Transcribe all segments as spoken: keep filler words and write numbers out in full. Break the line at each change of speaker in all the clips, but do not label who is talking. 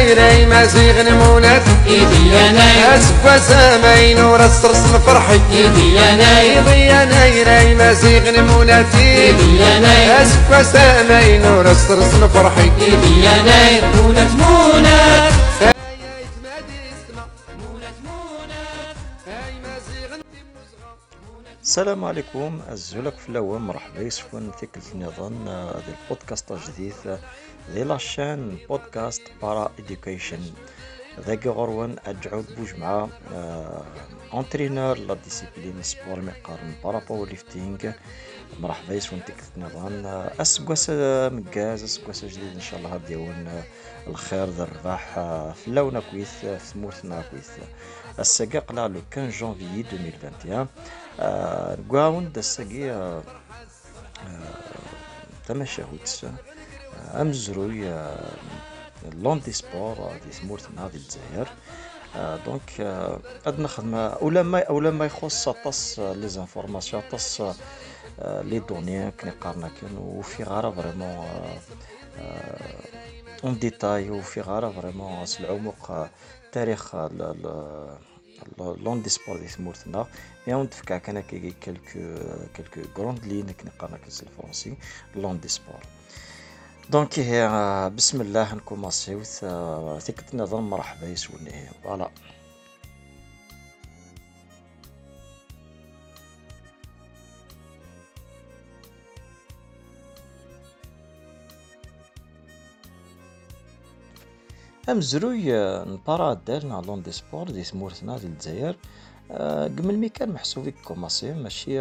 يناير مازيغ نمونات
إيدي يناير
أسكوا سامين ورس رسم فرحي
إيدي يناير
إيدي يناير مازيغ نمونات
إيدي يناير
أسكوا سامين ورس رسم فرحي
إيدي يناير مونات مونات
السلام عليكم الزولك في الاول مرحبا يسكن ثقل النظام هذا البودكاست جديد ذي لاشين بودكاست بارا اديوكيشن ذاك غروان ادعود بوجمعة انترينور لا ديسيبلين سبور مقارن بارا باور ليفتينغ مرحبا يسكن ثقل النظام اسكواس مكاز اسكواس جديد ان شاء الله هاد يوم الخير ذا الرباح في اللون كويس في ثمورتنا كويس الساقا قلع لو خمسة جانفيي ألفين وواحد وعشرين نقاون دا الساقي تماشاهوت امزروي لون دي سبور دي ثمورتنا دي الجزائر دونك اد نخدم اولا ما اولا ما يخص طاس لي زانفورماسيون طاس لي دوني كنقارنا كان وفي غارة فريمون اون ديتاي وفي غارة فريمون العمق تاريخ لون دي سبور دي ثمورتنا مي نتفكع كان كي كلكو كلكو غروند لين كنقارنا كنس الفرنسي لون دي سبور دونك هي بسم الله نكوماسيو ثقة النظر مرحبا يسولني فوالا. امزروي نبارا دارنا لون دي سبور دي ثمورتنا ديال الجزائر قبل مي كان محسوب كوماسي ماشي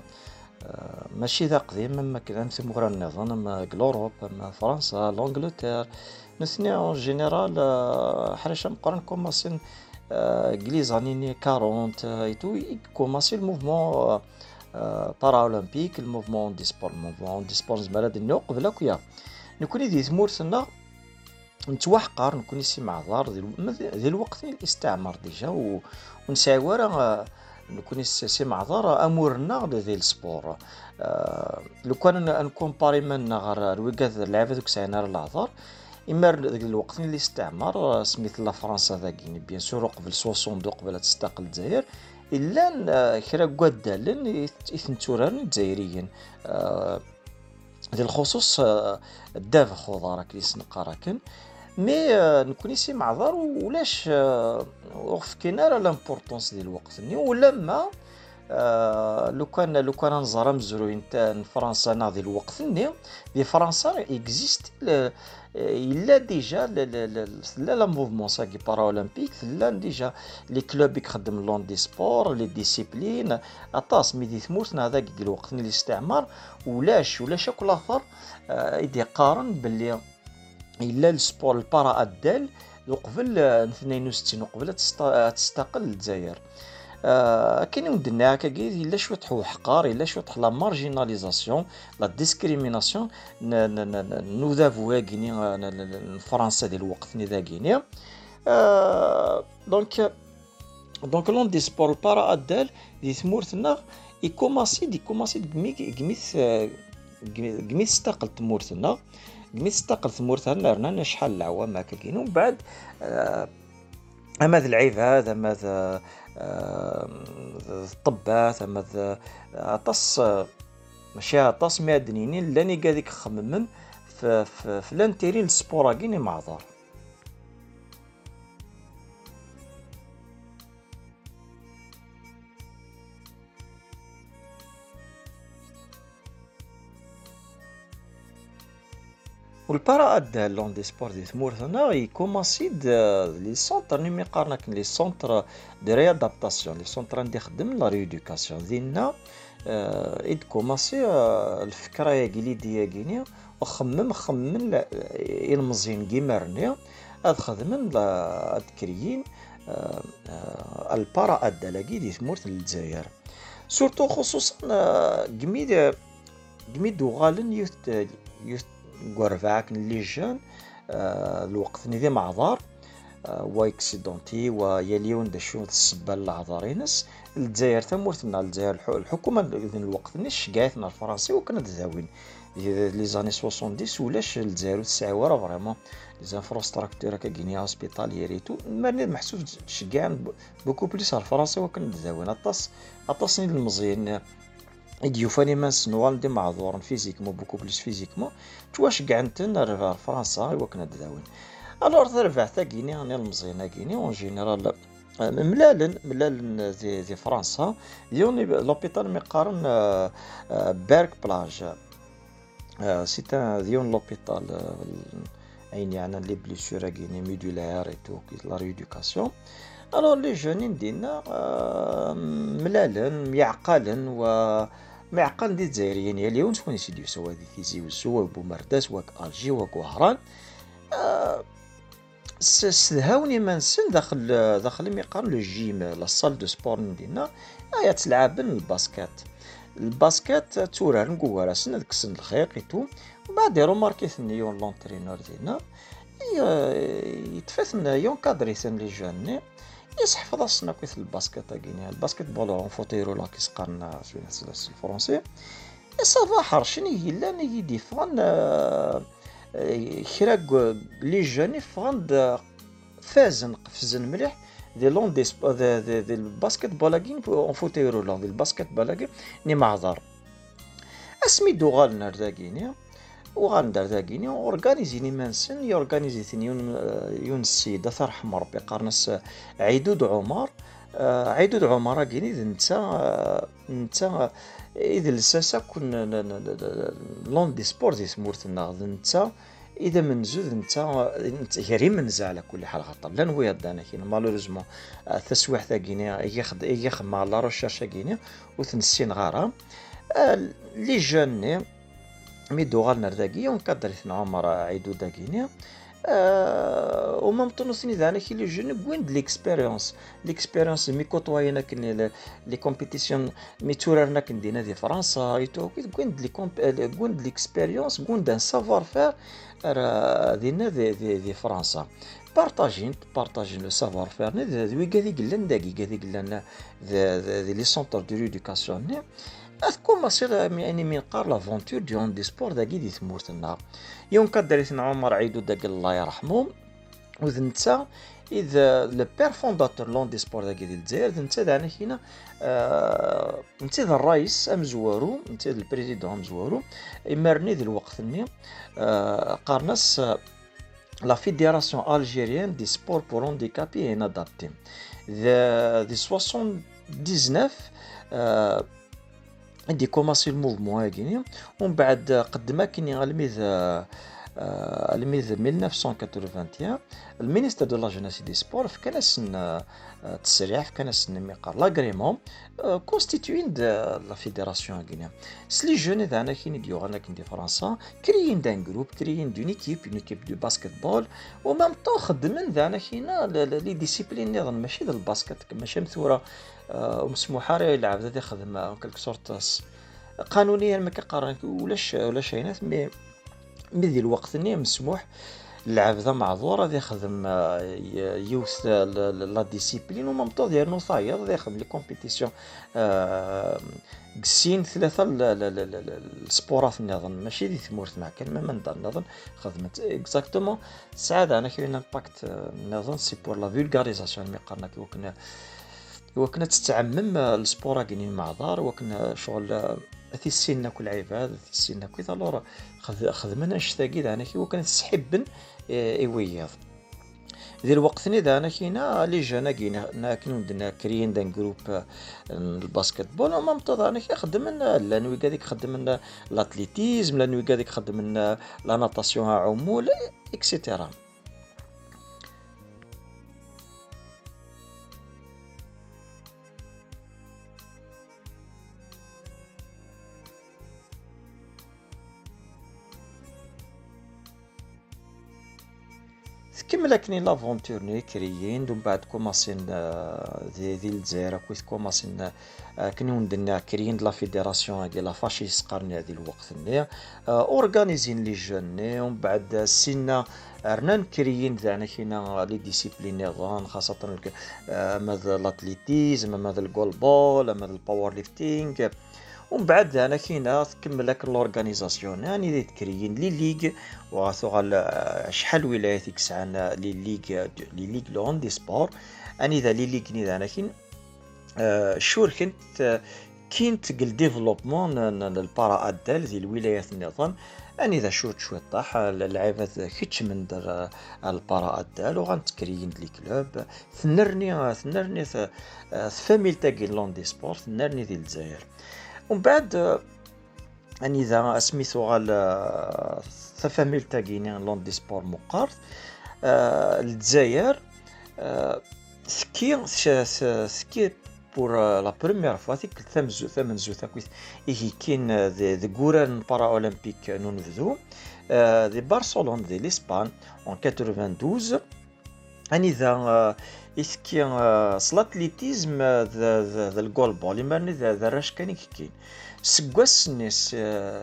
ماشي ذا قديم ما كان ثمورا النظام ما اوروب ما فرنسا لانجلتير نثني اون جينيرال حريشه مقارن كوماسي انجليز اني أربعين ايتو كوماسي الموفمون بارا اولمبيك الموفمون دي سبور الموفمون دي سبور زمالة النو قبل كيا نكوني دي ثمورتنا نتوحقر نكون سي معذار ذي الوقت الاستعمار ديجا ونساورا نكون سي معذار امورنا ذي السبور أه لو كان نكومباري من غير الوقت لعبه دوك ساينا العذار اما ذاك الوقت الاستعمار سميت لا فرنسا ذاكين بيان سور قبل ستين قبل تستقل الجزائر الا كرا قدالن يثنتوران الجزائريين أه ذي الخصوص الدافع خضارة كليس نقاراكن مي نكوني سي معذر ولاش وفكينا على لامبورطونس ديال الوقت ني ولما لو كان لو كان نزار مزروين تاع فرنسا ناضي الوقت ني دي فرنسا اكزيست الا ديجا لا لا موفمون ساكي بارا اولمبيك لا ديجا لي كلوب يخدم لون دي سبور لي ديسيبلين اطاس مي دي ثمورتنا هذاك ديال الوقت ني الاستعمار ولاش ولاش كل اخر يدي قارن باللي الا السبور البارا ادال قبل اثنين وستين وقبل تستقل الجزائر آه كاين ودنا هكا الا شويه حقار الا شويه لا مارجيناليزاسيون لا ديسكريميناسيون نوذافو غيني فرنسا ديال الوقت ني ذاكيني آه دونك دونك لون دي سبور بارا ادال دي ثمورتنا يكوماسي دي كوماسي دمي كميت كميت استقلت مورتنا كميت استقلت مورتنا رنا شحال العوام هكا كاين ومن بعد آه اما ذا العباد اما ذا الطبات اما ذا طاس ماشي طاس معدنيين لاني قاعد يخممن في في, في لانتيري السبورا كاين معذر والبارا ادال لون دي سبور دي ثمورتنا يكوماسي لي سونتر ني مقارنه كاين لي سونتر دي ريادابتاسيون لي سونتر ندي خدم لا ريدوكاسيون ديالنا ايد كوماسي الفكره يا كيلي ديا كينيا وخمم خمم المزين كيمارني هاد خدمن هاد كريين البارا ادال كي دي ثمورت الجزائر سورتو خصوصا كمي كمي دوغالن يوث يوث غورفاك لي جون آه الوقت ندي معذار آه واكسيدونتي ويليون دشون السبه العذارينس الجزائر ثمورتنا الجزائر الحكومه ذن الوقت نش قايتنا الفرنسي وكانت ذاوين لي زاني سبعين ولاش الجزائر تسعوره فريمون لي زانفراستراكتور هكا كينيا هوسبيتاليير تو مرني محسوب شكاع بوكو بليس على فرنسا وكان داوين اطاس اطاسني المزيان يديوفاني ما نسنو ندي معذور فيزيكمون بوكو بليس فيزيكمون تواش كاع نتا فرنسا وكنا داوين الوغ تربع تا كيني راني المزيانه كيني اون جينيرال ملالن ملالن دي, دي فرنسا يوني لوبيتال مقارن بيرك بلاج سي ان ديون لوبيتال عيني يعني لي بليسيور كيني ميدولار اي تو لا ريدوكاسيون الوغ لي جونين ديالنا ملالن معقلن و معقل دي الجزائريين اليوم شكون يسيديو سوا دي تيزي وسوا بومرداس وك الجي وك وهران سدهاوني منسن داخل داخل ميقارن لو جيم لا صال دو سبور ديالنا ايا تلعبن الباسكات الباسكات تورار نقوارا سن داك السن الخيقيتو بعد روماركي ثنيون لونترينور ديالنا يتفاثن يون كادريسن لي جون يسحفظ اصلا كيف الباسكت كاين الباسكت بول اون فوتيرو لا كيسقرنا في الفرنسي صافا حرشني هي لا ني ديفون كراك لي جون فغند فازن قفزن مليح دي لون دي دي الباسكت بولاكين اون فوتيرو لا دي الباسكت بولاكين ني معذر اسمي دوغال نرداكينيا وغندر داكيني اورغانيزيني مانسن يورغانيزي ثنيون يون السيد ترحم ربي قرنس عيدود عمر عيدود عمر كيني نتا نتا اذا لساسا كون لون دي سبورت اسمورتنا نتا اذا من زود نتا غير منزع على كل حال خاطر لا نوي دانا كاين مالوريزمون تسويح تاع كينيا ياخذ ياخذ مع لا ريشيرش كينيا وثنسين غارة لي جون مي دوغال نرداكي ونقدر ثنا عمر عيدو داكينيا أه وما مطنوسني ذانا كي لي جون كوين ليكسبيريونس ليكسبيريونس مي كوطواينا كن لي كومبيتيسيون مي تورارنا كندينا دي فرنسا ايتو كوين لي كوين ليكسبيريونس كوين دان سافوار فير دينا دي دي, دي فرنسا بارطاجين بارطاجين لو سافوار فير وي كادي قلنا داكي كادي قلنا دي لي سونتر دو ريدوكاسيون أذكر مصير يعني من قار لافونتور ديون دي سبور داكي دي ثمورتنا يوم كدريتنا عمر عيدو داك الله يرحمهم وذنتا إذا لو بير فونداتور لون دي سبور داكي ديال الجزائر ذنتا دانا هنا آه نتا الرئيس أمزوارو نتا البريزيدون أمزوارو إمرني ذي الوقت ني آه قارناس لا فيديراسيون الجيريان دي سبور بور هانديكابي ان ادابتي ذي سبعة وتسعين آه عندي كوماسي الموفمون هاكيني ومن بعد قدما كيني غالميذ الميذ ألف وتسعمية وثمانية وثمانين المينيستر دو لا جوناس دي سبور فكان سن تسريع فكان سن ميقار لاغريمون كونستيتوين لا فيدراسيون هاكيني سلي جون هذانا كيني ديوغانا كين دي فرنسا كريين دان جروب كريين دون ايكيب اون ايكيب دو باسكت بول ومام طو خدمن ذانا كينا لي ديسيبلين نظن ماشي ذا الباسكت ماشي مثوره ومسموحه راه يلعب ذا يخدم كلك سورت قانونيا ما كيقارن ولاش ولاش عينات مي مي ذي الوقت ني مسموح اللعب ذا معذور غادي يخدم يوث لا ديسيبلين ومامطو ديال نوصاير غادي يخدم لي كومبيتيسيون قسين ثلاثه السبورات نظن ماشي دي ثمورت مع كلمه من دار نظن خدمت اكزاكتومون سعاده انا كاين امباكت نظن سي بور لا فولغاريزاسيون مي قرنا كي وكنا وكنا تتعمم السبورا كاينين معذار وكنا شغل ثيسينا كل عباد ثيسينا كذا لورا خدمنا نشتاقي دانا كي وكانت تسحبن ايوياض ذي الوقت ني دانا كينا لي جانا كينا كانوا عندنا كريين دان جروب الباسكت بول وما مطدانا كي خدمنا لانوي قاديك خدمنا الاتليتيزم لانوي قاديك خدمنا لا ناتاسيون عمول اكسيتيرا كمل كني لافونتور ني كريين دون بعد كوماسين دي ديال الجزائر كويس كوماسين كني عندنا كريين لا فيدراسيون ديال لا فاشيس قرن هذه الوقت ني اورغانيزين لي جون ومن بعد سينا رنان كريين ذانا كاينه لي ديسيبلين نظام خاصه ماذا الاتليتيزم ماذا الجول بول ماذا الباور ليفتينغ ومن بعد انا كاينه تكمل لك لورغانيزاسيون يعني دي تكريين لي ليغ وغتوغال شحال ولايات يكسعنا لي ليغ لي ليغ لو هوندي سبور اني ذا لي ليغ ني انا كاين آه، شور كنت كاين تقل ديفلوبمون للبارا ادال ديال الولايات النظام اني ذا شوت شويه طاح اللعيبات كيتش من در البارا ادال وغنتكريين لي كلوب ثنرني ثنرني فاميل تاكي لوندي سبور ثنرني ديال الجزائر ومن بعد اني ذا سميتو غال فاميل تاكيني لوندي سبور مقارث الجزائر سكي سكي pour la première fois ديك ثمزو ثمنزو تاكويت إيه كاين ذي كوران بارا أولمبيك نونفذو دي برشلونة دي لإسبان en quatre-vingt-douze اني ذا إسكي سلاتليتيزم ذا الجول بول مرني ذا راش كان كاين سكواس الناس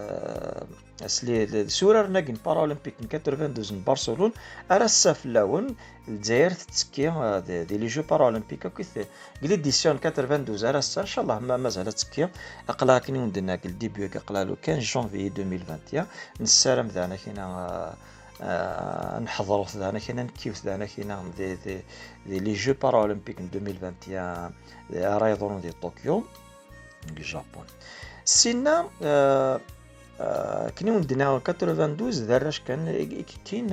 اسلي سورار ناقين بارا أولمبيك quatre-vingt-douze برشلونة ارسا في اللون الجزائر تسكي دي لي جو بارا أولمبيك كيف قلي ديسيون quatre-vingt-douze ارسا ان شاء الله ما مازال تسكي اقلا كني وندنا قل ديبيو اقلا لو خمسة جانفي ألفين وواحد نسالم ذانا كاينه نحضروا ذانا كاينه نكيف ذانا كاينه دي دي لي جو بارا أولمبيك ألفين وواحد رايدون دي طوكيو اليابان سينا آه آه كني وندنا quatre-vingt-douze دراش كان كاين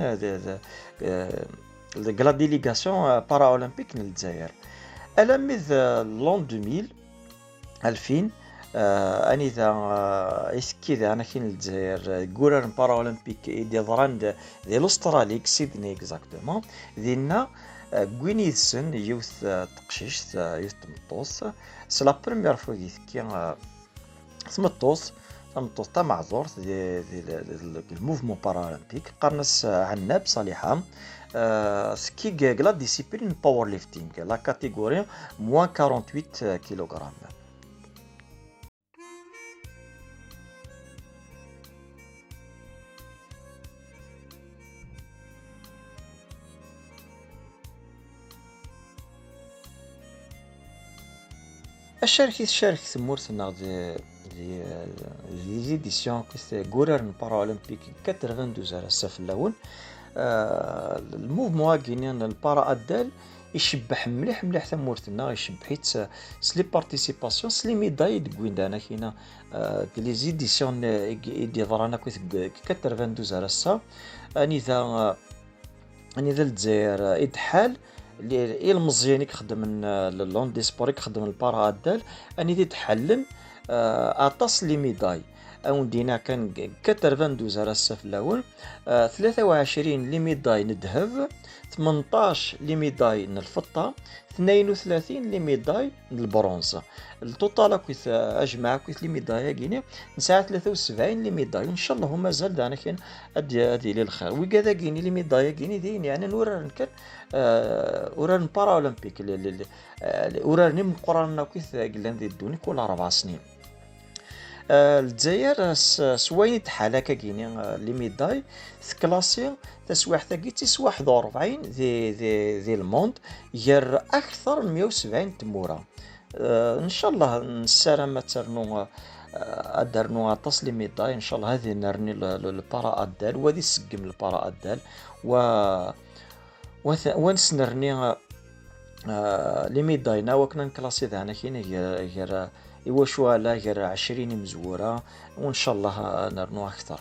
لا ديليغاسيون بارا أولمبيك للجزائر الا ميز لون ألفين ألفين آه اني ذا آه اسكي ذا انا كاين الجزائر كوران بارا أولمبيك دي ضران ديال استراليا سيدني اكزاكتومون دينا غوينيسن يوث تقشيش يوث تمطوس سي لا بروميير فوا كي تمطوس تمطوس تاع معذور ديال الموفمون بارا أولمبيك قرنس عناب صالحه سكي كلا ديسيبلين باور ليفتينغ لا كاتيجوري موان ثمانية وأربعين كيلوغرام الشارك الشارك ثمورتنا دي دي لي زيديسيون كيس كوران بارا أولمبيك quatre-vingt-douze على الساف اللون آه الموفمون كاينين البارا ادال يشبح مليح مليح ثمورتنا يشبح حيت سلي بارتيسيباسيون سلي ميداي دوين دانا كاينه آه لي زيديسيون دي ضرانا كيس quatre-vingt-douze على السا اني ذا اني ذا الجزائر ادحال اللي المزيان كيخدم لون دي سبور كيخدم البارا ادال اني دي تحلم اطاس لي ميداي او دينا كان quatre-vingt-douze على الساف الاول ثلاثة وعشرين لي ميداي الذهب ثمنطاش لي ميداي الفضه اثنين وثلاثين لي ميداي البرونز التوتال كيف اجمع كيف لي ميداي كاينين نساع ثلاثة وسبعين لي ميداي ان شاء الله مازال دانا كاين هادي للخير وكذا كاين لي ميداي كاين دين يعني نورا كان اوران بارا أولمبيك اوراني مقارنه كيف قلنا الدوني كل اربع سنين الجزائر سوين تحالا كاينين لي ميداي كلاسي تسواح تاكي تسوا واحد وأربعين ذي ذي ذي الموند غير اكثر من مئة وسبعين تموره أه ان شاء الله نسالم ترنو ادرنو اطاس لي ميداي ان شاء الله هذه نرني البارا ادال وهذه سقم البارا ادال و ونسنرني أه لي ميداي نا وكنا نكلاسي ذانا كاين غير غير يوشوا لا غير عشرين مزوره وان شاء الله نرنو اكثر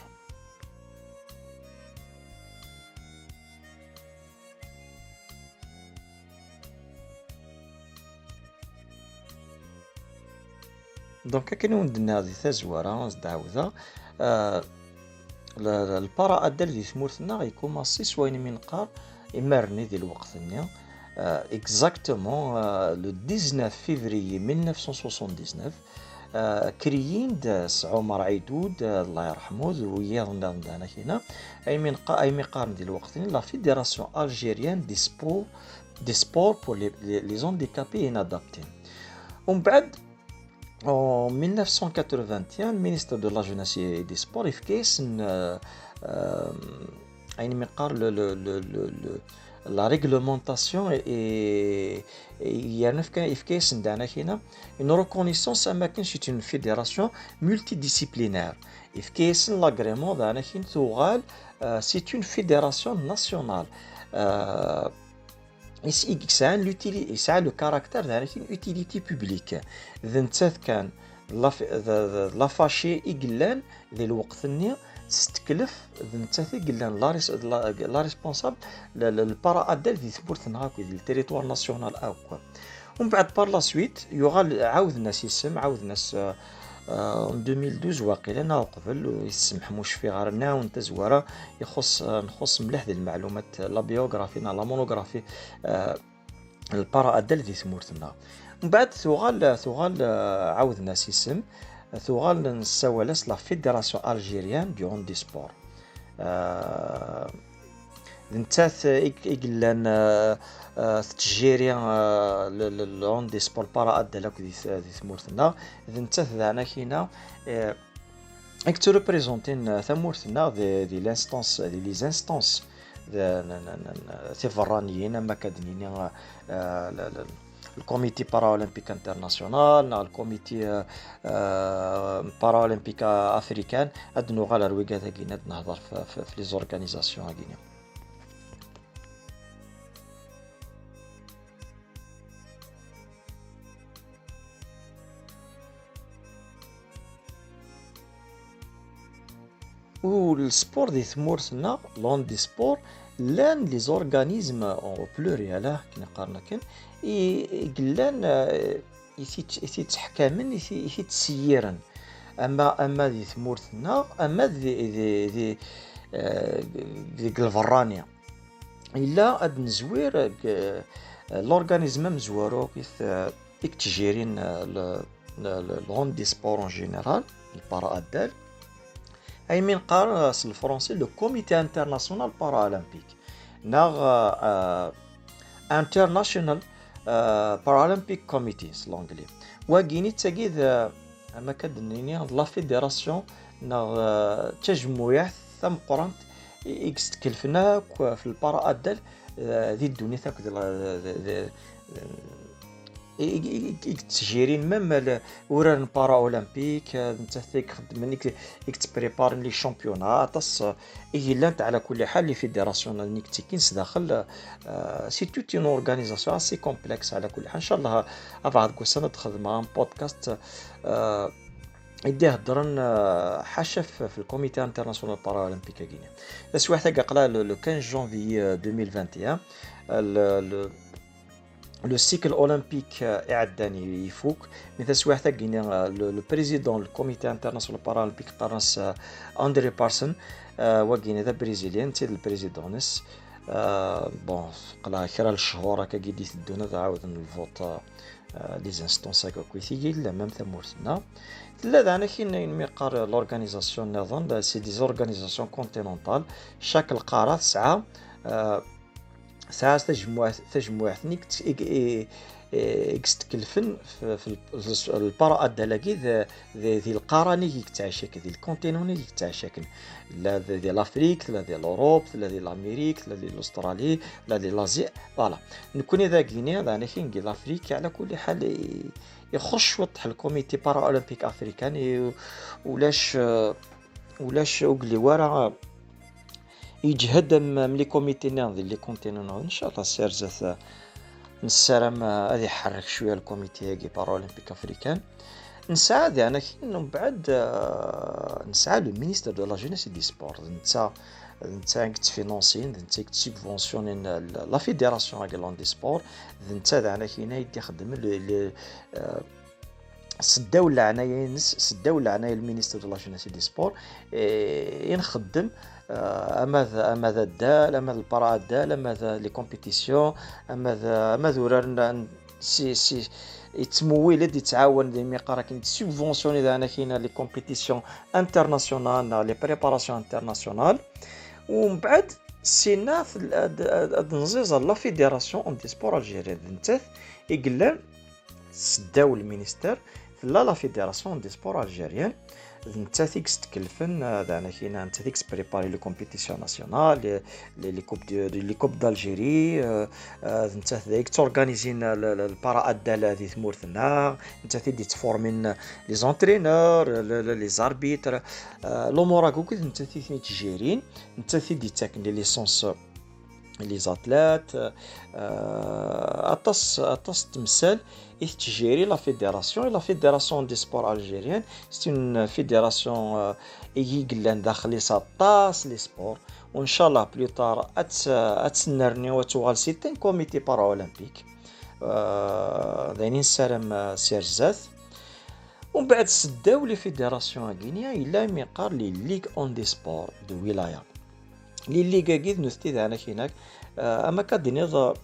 دونك كاين وندنا هذه تزواره دعوذه آه البارا ادال دي ثمورتنا غيكوماسي سوين من قار امرني ديال الوقت نيا اكزاكتومون لو دix-neuf فيفري ألف وتسعمائة وتسعة وتسعين كريين داس عمر عيدود الله يرحمه ويانا عندنا هنا اي من قا اي مقارن ديال الوقت لا فيدراسيون الجيريان دي سبور دي سبور بور لي زونديكابي ان ادابتي ومن بعد en mille neuf cent quatre-vingt-un, le ministre de la Jeunesse et des Sports, il fait يعني مقار le, le, le, le, le, la réglementation et يعني في كاس عندنا هنا une reconnaissance أما كانش une fédération multidisciplinaire في كاس l'agrément عندنا هنا تغال c'est une fédération nationale euh, يسعى l'utilité يسعى le caractère عندنا une utilité publique إذا نتاث كان لافاشي إقلان ذي الوقت النية تستكلف نتاثي قلان لا ريسبونسابل البارا ادال ذي ثبورتنا هاكو ذي التريتوار ناسيونال او ومن بعد بار لا سويت يغال عاود ناس يسم عاود ناس ألفين واثني عشر واقيلا نا قبل ويسمح موش في غارنا ونتا زواره يخص نخص مليح ذي المعلومات لا بيوغرافي لا مونوغرافي البارا ادال ذي ثمورتنا من بعد ثغال ثغال عاود ناس يسم ثغال نساولاس لا فيدراسيون الجيريان دو هاندي سبور نتاث إقلان تجيريان الهاندي سبور بارا أدلاك ذي ثمورتنا إذا نتاث ذانا هنا إك تو ريبريزونتين ثمورتنا ذي لانستانس ذي لي زانستانس ثي فرانيين أما كادنين الكوميتي بارالمبيك انترناسيونال الكوميتي بارالمبيك افريكان ادنو غالا رويغا تاكينا نهضر في لي زورغانيزاسيون هاكينا والسبور دي ثمورتنا لوندي سبور لان لي زورغانيزم او بلوريال كنا قارنا كان يقلان يتحكمن يتسيرن اما اما ذي ثمورتنا اما ذي ذي ذي ذي الفرانيا الا اد نزوير لورغانيزم مزوارو كيف تجيرين لوندي سبور اون جينيرال البارا ادال اي من قار الفرنسي لو كوميتي انترناسيونال بارالمبيك ناغ انترناسيونال بارالمبيك كوميتيز لونجلي واكيني تاكيد اما كدنيني لا فيدراسيون ناغ تجمع ثم قرنت اكس تكلفنا في البارا ادال ذي الدنيا تاك تجيرين ميم وران بارا اولمبيك انت ثيك خدمنيك يكتبريبار لي شامبيونات اس ايلانت على كل حال لي فيدراسيون نيك تيكينس داخل سي توت اون اورغانيزاسيون سي كومبلكس على كل حال ان شاء الله افعد كو سنه تخدم بودكاست يدي هضرن حاشا في الكوميتي انترناسيونال بارا اولمبيك غينيا بس واحد قال لو خمسة جانفي ألفين وواحد وعشرين لو سيكل اولمبيك اعداني يفوك مثل سواحتا كينا لو بريزيدون الكوميتي انترناسيونال بارالمبيك قرنس اندري بارسون وكينا ذا بريزيليان تي البريزيدونس بون قلا خير الشهور هكا كيدي تدونا تعاود الفوت لي زانستونس هكا كويثي لا ميم ثمورتنا لا انا كاين ميقار لورغانيزاسيون نظن سي دي زورغانيزاسيون كونتينونتال شكل قاره تسعه ساعة تجمع تجمع نيك تكلفن في البارا ادلاكي ذي ذي القراني كي تعشاك ذي الكونتينوني كي تعشاك لا ذي لافريك لا ذي الاوروب لا ذي الامريك لا ذي الاسترالي لا ذي لازيا فوالا نكون اذا كينيا انا كاين لافريك على كل حال يخش وطح الكوميتي بارا اولمبيك افريكان ولاش ولاش وقلي ورا يجهد من لي كوميتي ناضي لي كونتينون ان شاء الله سيرزات نسرم هذه يحرك شويه الكوميتي هاكي بارالمبيك افريكان نساعد انا كي من بعد نساعد لو مينيستر دو لا جينيس دي سبور نتا نتا كتفينونسين نتا كتسبونسيونين لا فيدراسيون هاكي لوندي سبور نتا انا كاين يدي يخدم الدولة عناية نس الدولة عناية المينيستر دو لا جينيس دي سبور ينخدم اما اما ذا الدال اما البارا الدال اما ذا لي كومبيتيسيون اما ذا اما ذوران سي سي يتمويل يدي تعاون لي ميقرا كاين سوبفونسيوني ذا انا كاين لي كومبيتيسيون انترناسيونال لي بريباراسيون انترناسيونال ومن بعد سينا في نزيز لا فيدراسيون اون دي سبور الجيري نتاث يقلان سداو المينيستر لا لا فيدراسيون دي سبور الجيريان انت تيكس تكلفن دعنا كاين انت تيكس بريباري لي كومبيتيسيون ناسيونال لي لي كوب دي لي كوب دالجيري انت ذاك تورغانيزين البارا ادال هذه ثمورثنا انت تدي تفورمين لي زونترينور لي زاربيتر الامور هكوك انت تيثني تجيرين انت تدي تاكن لي ليسونس لي زاتلات اطاس اطاس تمثال تجيري لا فيدراسيون لا فيدراسيون دي سبور الجيريان سي اون فيدراسيون اي قلان داخلي ساطاس لي سبور وان شاء الله بلو طار ات اتسنرني وتوغال سيتين كوميتي بارا اولمبيك داينين سلام سيرزاث ومن بعد سداو لي فيدراسيون غينيا الا ميقار لي ليغ اون دي سبور دو ولايه لي ليغا كيد نستيد انا هناك اما كدنيض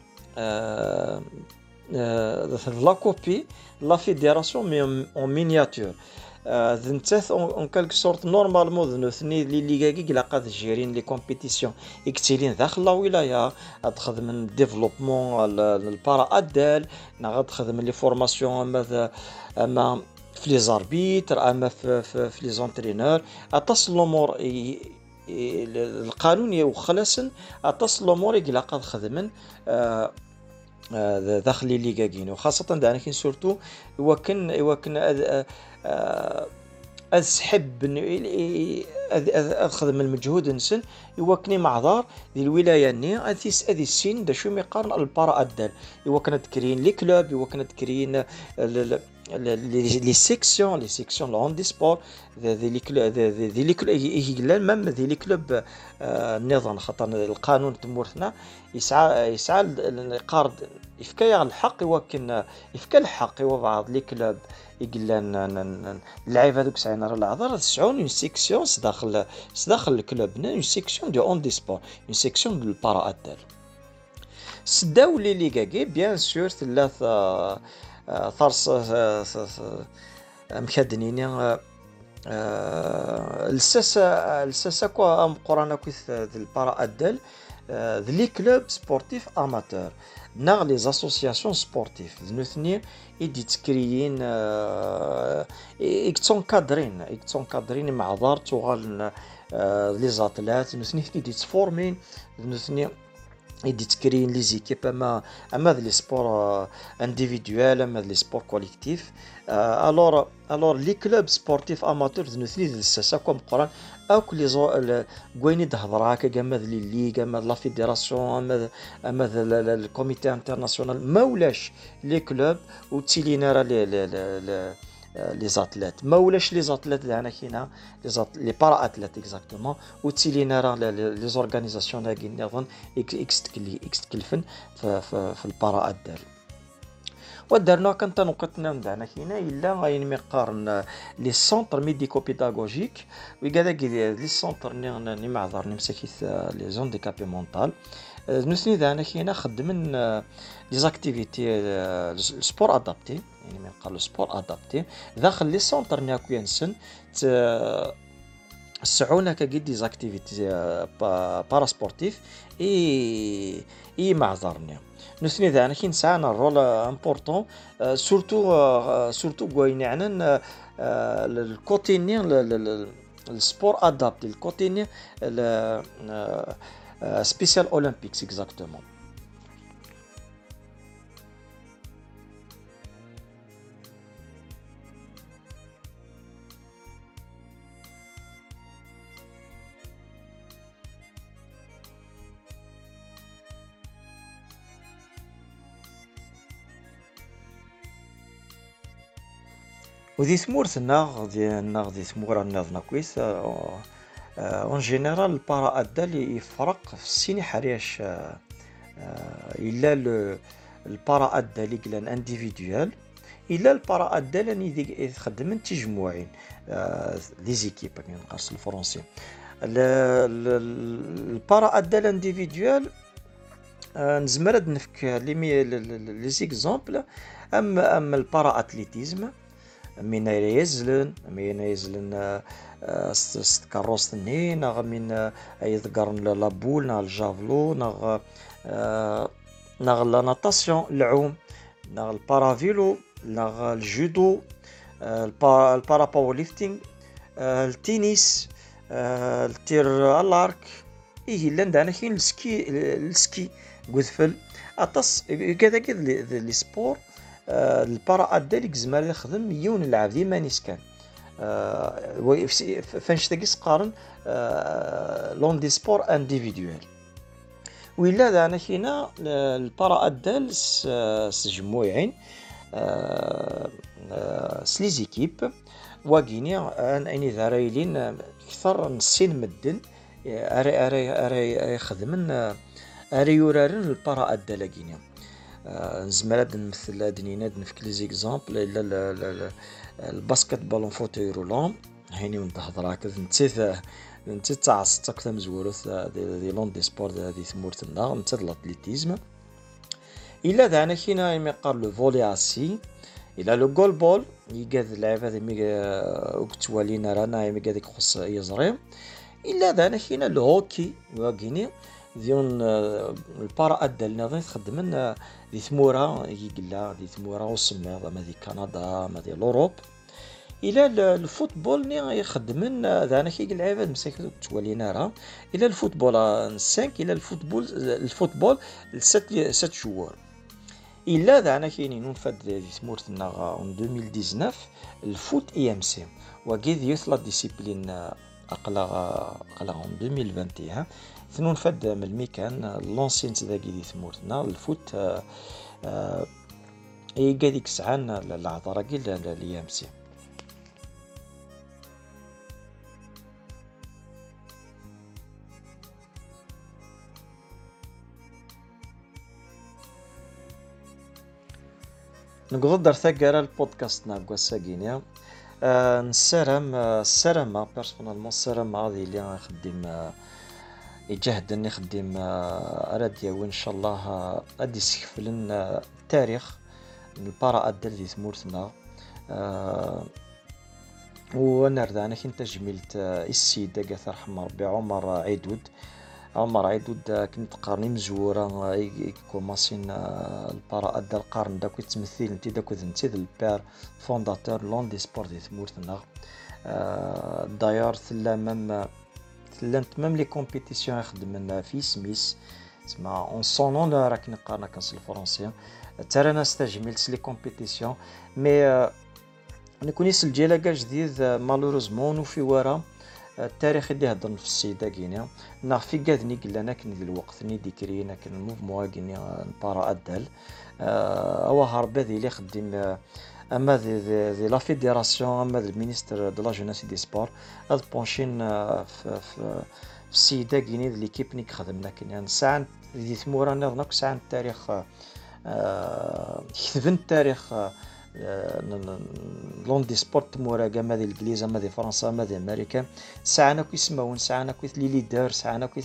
لا كوبي لا فيدراسيون مي اون مينياتور ذنتث اون كالك سورت نورمالمون ذنثني لي ليغا كي لا قاد جيرين لي كومبيتيسيون اكتيلين داخل لا ولايه تخدم من ديفلوبمون البارا ادال نا تخدم لي فورماسيون اما اما في لي زاربيتر اما في في, في لي زونترينور اتصل الامور القانون يوخلسن اتصل الامور يقلا قاد خدمن داخل لي ليغا كاين وخاصه دانا كاين سورتو يوكن يوكن اسحب خدم المجهود نسن يوكني معذار ديال الولايه ني هذه هذه السين دا شو ميقارن البارا ادال يوكن تكرين لي كلوب يوكن تكرين لي سيكسيون لي سيكسيون لاندي سبور ذي لي كلوب ذي لي كلوب يقلان مام ذي لي كلوب النظام خاطر القانون تمورثنا يسعى يسعى القارد يفكا الحق يوكن يفكا الحق وبعض لي كلوب يقلان اللعيب هذوك ساعين راه العذر تسعون اون سيكسيون داخل داخل الكلوبنا اون سيكسيون دو اون دي سبور اون سيكسيون دو البارا ادال سداو لي ليغاكي بيان سور ثلاث ثارس مخدنين الساسا الساسا كو ام قرانا كويس البارا ادال لي كلوب سبورتيف اماتور ناغ لي زاسوسياسيون سبورتيف نوثني يدي تكريين اكتون كادرين اكتون كادرين مع دار توغال لي زاتلات نوثني يدي تفورمين نوثني يدي تكرين لي زيكيب اما اما لي سبور انديفيدوال اما لي سبور كوليكتيف الور الور لي كلوب سبورتيف اماتور نوثني الساسا كوم قران او كل زو كويني دهضر هكا كما لي ليغ اما لا فيدراسيون اما اما الكوميتي انترناسيونال ما ولاش لي كلوب وتيلينا راه لي لي لي زاتلات ما ولاش لي زاتلات هنا كاينه لي زات لي بارا اتلات اكزاكتومون وتيلينا راه لي زورغانيزاسيون هاكي نظن اكس تكلي اكس تكلفن في في, في البارا ادال ودرنا كنت نقطنا ندعنا كاينه الا غاين مقارن لي سونتر ميديكو بيداغوجيك وكذا كي لي سونتر ني معذر نمسكيت لي زون ديكابي مونطال نسني دعنا كاينه خدمن لي زاكتيفيتي السبور ادابتي يعني من قال السبور ادابتي داخل لي سونتر نياكو ينسن سعونا كاكي دي زاكتيفيتي بارا سبورتيف اي اي معذرني نسني ذا انا كي نسعنا الرول امبورطون سورتو سورتو كوين يعني الكوتيني السبور ادابتي الكوتيني سبيسيال اولمبيكس اكزاكتومون ودي ثمورتنا ديالنا دي ثمور ناضنا كويس اون جينيرال البارا ادال يفرق في السيني حرياش الا البارا ادال كلان انديفيدوال الا البارا ادال اني يخدم تجمعين لي زيكيب كنقص الفرنسي البارا ادال انديفيدوال نزمر نفك لي لي زيكزامبل اما اما البارا اتليتيزم من يزلن من يزلن ستكروس ني نغ من يذكرن لابول نغ الجافلو نغ نغ لا ناتاسيون العوم نغ البارافيلو نغ الجودو البارا باور ليفتينغ آه، التنس، آه، التير الارك. إيه لان دانا كاين السكي السكي قذفل اطس كذا كذا لي لي سبور. آه، البارا اداليك زمال يخدم يون العاب ديما نيس كان. آه، و- فس- فاش تاقيس قارن آه، لون دي سبور انديفيدوال. وإلا دانا كاينة البارا ادال س- سجموعين، آه، آه، سليزيكيب واكيني ان اني ذرايلين اكثر من سين مدن اري اري اري يخدمن اري يورارن البارا ادالاكيني. نزمر هاد نمثل هاد نيناد نفك لي زيكزامبل الا ال- ال- ال- الباسكت بالون فوتوي رولون هيني ونتهضر هكا نتي نتي تاع ستة مزورث دي دي لون دي سبور هادي ثمورتنا نتا الاتليتيزم. الا دانا كاينه يما يقال لو فولي اسي، الى لو جول بول يقاد اللعب هذا مي وقت ولينا رانا يمي قادك خص يزري. الا دانا كاين الهوكي واكيني ديون آه، البارا ادال نظن تخدمن آه، دي ثمورا يقلا دي ثمورا وسمي ما دي كندا ما دي الاوروب. الى ال- الفوتبول ني يخدمن آه، دانا كي لعبه مساكن تولينا راه. الى الفوتبول خمسة الى الفوتبول الفوتبول ست ست شهور. إلا دعنا كاينين نفد دي ثمورتنا اون ألفين وتسعطاش الفوت اي ام سي وكيد يوث لا ديسيبلين اقلا اقلا اون ألفين وواحد وعشرين ثنون فد من الميكان لونسين تداكي دي ثمورتنا الفوت آه، آه، اي قاديك سعان العذرا كي الاي ام سي. نقدر درت كارا البودكاست ناقوا ساكينيا. آه، نسرم آه، السرمة بيرسونالمون السرمة هذه اللي غنخدم آه، يجهد اني خديم آه، راديو وان شاء الله آه، غادي يسكفلن آه، التاريخ البارا ادال دي ثمورتنا. آه، وانا رضانا كي تجميلت آه، السيدة قاث رحمة ربي عمر عيدود. عمر عيدود آه، كنت قارني مزورة آه، كوماسين آه، البارا ادال قارن داك يتمثل انتي داك ذنتي ذا البير فونداتور لون دي سبور دي ثمورتنا. آه، داير ثلا مام تلانت ميم لي كومبيتيسيون يخدمن في سميس تسمى اون سون اونور راك نقارنا كنص الفرنسية. ترى انا استجملت لي كومبيتيسيون مي نكوني سجيلا كاع جديد مالوروزمون وفي ورا التاريخ اللي هضر في السيده كينيا نا في كادني قلنا انا كن الوقت ني ديكرينا كن الموفمون كينيا نبارا ادال او هرب هذه اللي خدم اما دي دي, دي لا فيدراسيون اما دي المينيستر دو لا جوناس دي سبور هاد بونشين آه، في في في السيده كيني ليكيب ني خدمنا كينيا ساعه دي ثمورا نظنك ساعه التاريخ آه، كتبن التاريخ آه، لون دي سبورت مورا كاع دي الانجليز اما دي فرنسا اما دي امريكا ساعنا كي يسمعون ساعنا كي لي ليدر ساعنا كي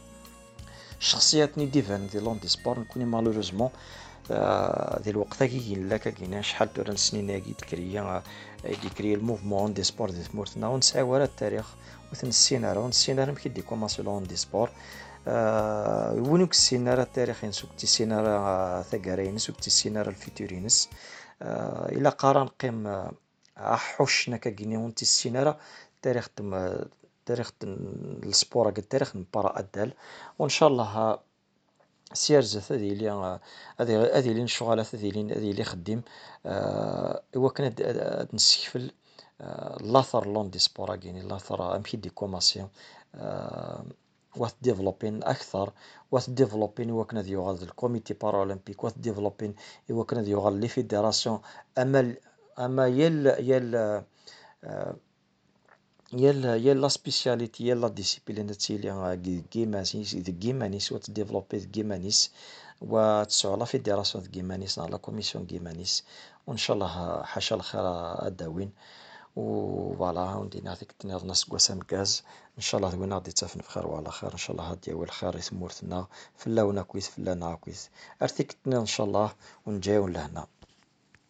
شخصيات ني ديفان دي لون دي سبور نكوني مالوروزمون آه، دي الوقت كي لا كاين شحال تورن سنين كي تكريا كي كري الموفمون دي سبور دي ثمورتنا ونسعى ورا التاريخ وثن السيناريو ونسيناريو كي دي كوماسي لون دي سبور. أه ونوك السيناريو التاريخي نسوكتي السيناريو ثقارين نسوكتي السيناريو الفيتورينس. أه إلا قارن قيم آه، حوشنا كاكيني ونتي السيناريو تاريخ تم تاريخ السبور هكا التاريخ نبارا ادال. وان شاء الله سيرزت هذه اللي هذه هذه اللي الشغالات هذه اللي هذه اللي خديم آه، إوا كان نسكفل آه، لاثر لون دي سبورا كاين لاثر امشي دي كوماسيون آه، واث ديفلوبين اكثر واث ديفلوبين إوا كان يغال الكوميتي بارالمبيك واث ديفلوبين إوا كان يغال لي فيدراسيون اما ال- اما يل يل آه، يلا يلا سبيسياليتي يلا ديسيبلين تيلي كيمانيس ذ كيمانيس وتديفلوبي ذ كيمانيس وتسعى لا فيدراسيون ذ كيمانيس لا كوميسيون كيمانيس. وان شاء الله حاشا الخير اداوين وفوالا وندي نعطيك تنيض ناس قوسام كاز ان شاء الله وين غادي تافن بخير وعلى خير ان شاء الله هادي اول خير يثمورتنا فلا ونا كويس فلا نا كويس ارتيك تنيض ان شاء الله ونجاو لهنا.